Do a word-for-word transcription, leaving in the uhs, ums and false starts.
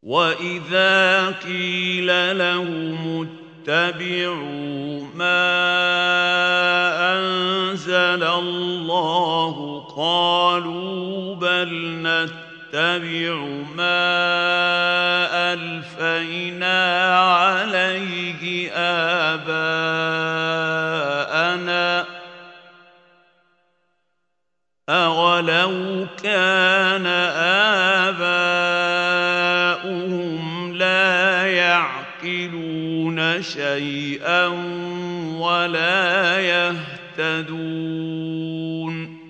وإذا قيل لهم اتبعوا ما أنزل الله قالوا بل نتبع ما ألفينا عليه آباءنا أولو كان آباؤهم لا يعقلون شيئا ولا يهتدون